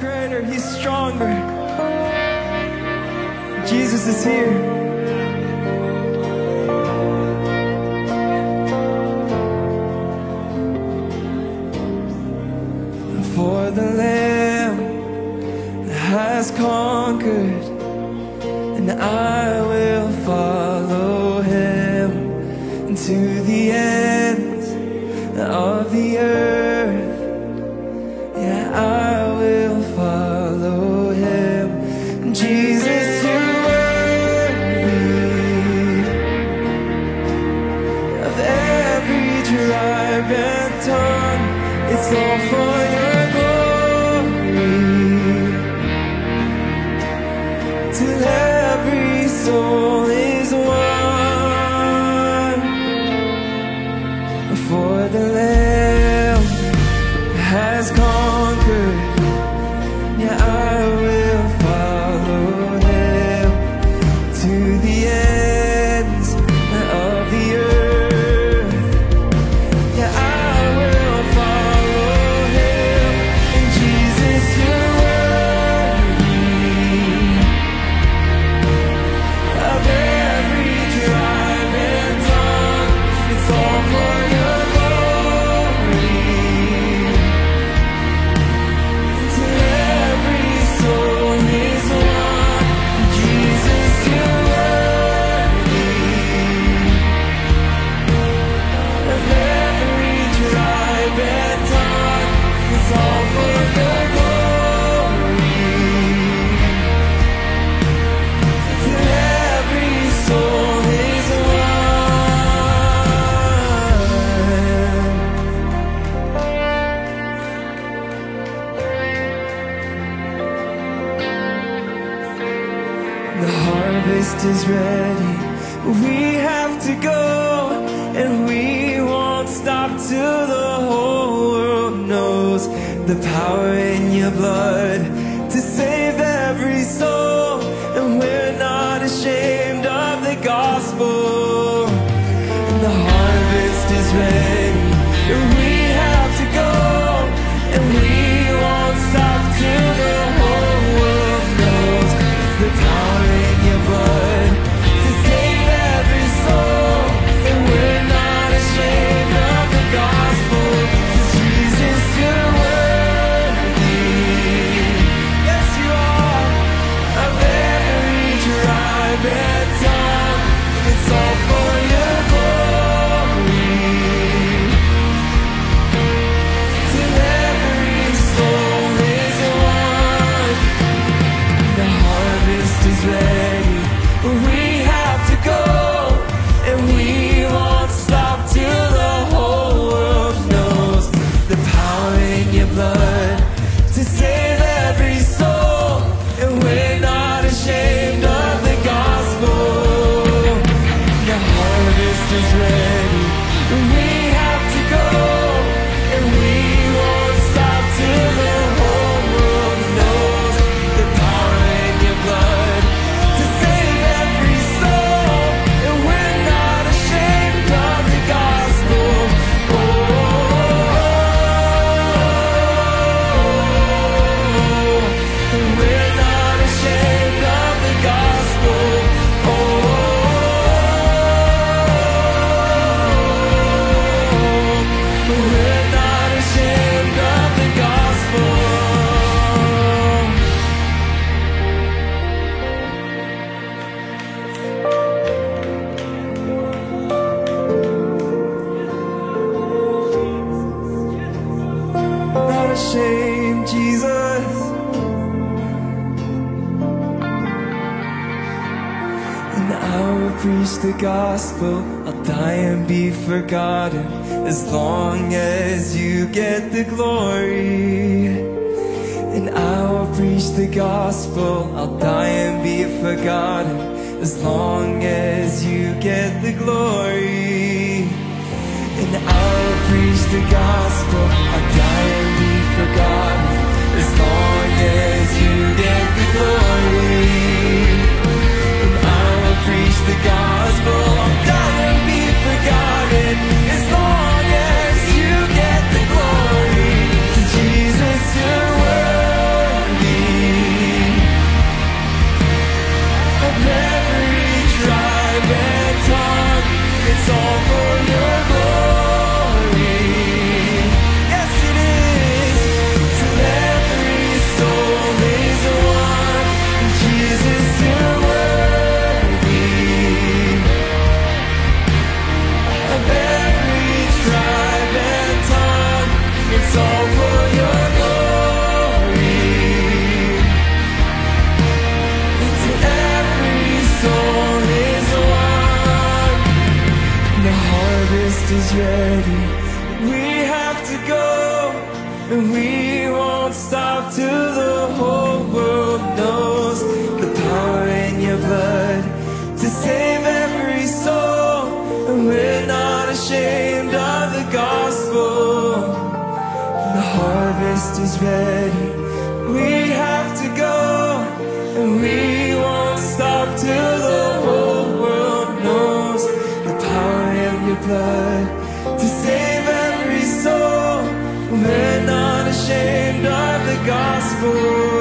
greater, He's stronger. Jesus is here. For the Lamb has conquered, and I will follow Him to the ends of the earth. Yeah, I will follow Him. Jesus, you're worthy of every tribe and tongue. It's all for your glory, till every soul is one. For the Lamb has conquered, yeah, I will follow Him to the ends of the earth. Yeah, I will follow Him. And Jesus, you're worthy of every tribe and tongue. It's all for your glory, till every soul is one. Jesus, you're worthy of every tribe and tongue. It's all for your glory, till every soul is one. The harvest is ready. We have to go, and we won't stop till the whole world knows the power in your blood to save every soul. And we're not ashamed of the gospel. And the harvest is ready, and we have to go, and we won't stop till the whole world knows the power in your blood to save every soul. And we're not ashamed of the gospel, 'cause Jesus, you're worthy. Yes, you are. Of every tribe and tongue, it's all for your glory, till every soul is one. The harvest is ready. We have to go, and we won't stop till the whole world knows the power in your blood to save every soul. And we're not ashamed of the gospel. The harvest is ready. We have to go, and we won't stop till the whole world knows the power in your blood to save every soul. And we're not ashamed of the gospel. Oh, and we're not ashamed of the gospel. Oh, we're not ashamed of the gospel. Not ashamed, Jesus. And I will preach the gospel. I'll die and be forgotten, as long as you get the glory. And I will preach the gospel. I'll die and be forgotten, as long as you get the glory. And I will preach the gospel. I'll die and be forgotten, as long as you get the glory. And I will preach the gospel. I'll die and be forgotten, as long as you get the glory. Jesus, you're worthy ready. We have to go, and we won't stop till the whole world knows the power in your blood to save every soul. We're not ashamed of the gospel.